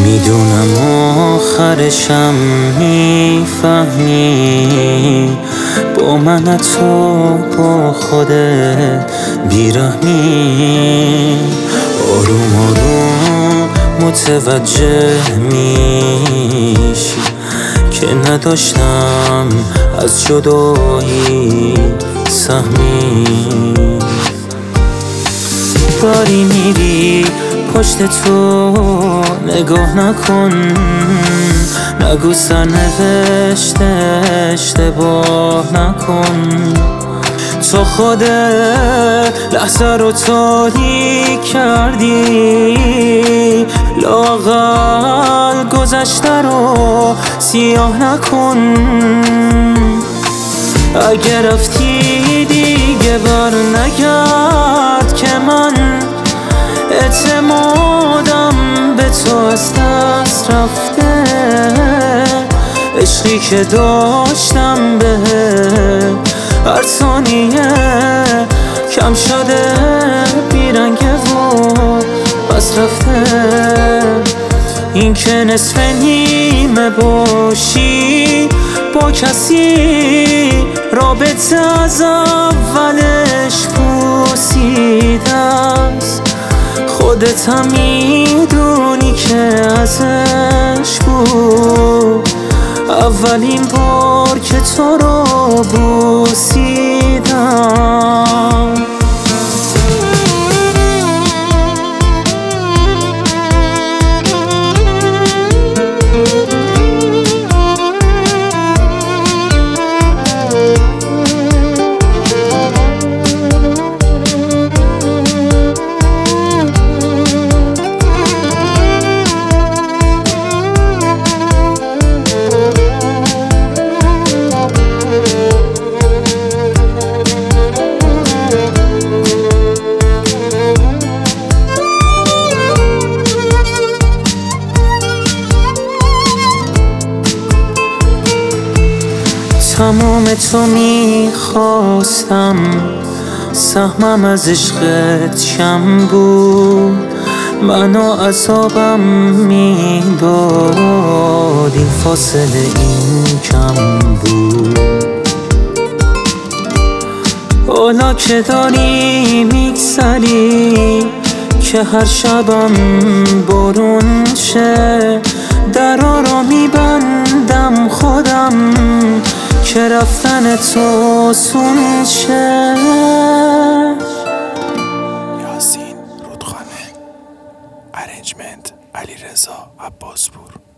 میدونم آخرشم میفهمی، با من تو با خودت بیرحمی. آروم آروم متوجه میشی که نداشتم از جدایی سهمی. داری میری پشت تو نگاه نکن، نگو سرنوشته اشتباه نکن. تو خودت لحظه رو تاریک کردی، لااقل گذشته رو سیاه نکن. اگه رفتی دیگه بر نگرد که من اعتمادم به تو از دست رفته. عشقی که داشتم به هر ثانیه کم شده، بیرنگه و بس رفته. این که نصف نیمه باشی با کسی، رابطه از اولش پوسیده است. خودت هم میدونی که ازش بود اولین بار که تو رو بوسیدم. تمام تو میخواستم، سهمم از عشقت کم بود. منو عذابم میداد، این فاصله این کم بود. حالا که داری میگذری که هر شبم بارون شه، درا رو میبندم خودم که رفتن تو آسون شه. یاسین رودخانه، ارنجمنت علیرضا عباسپور.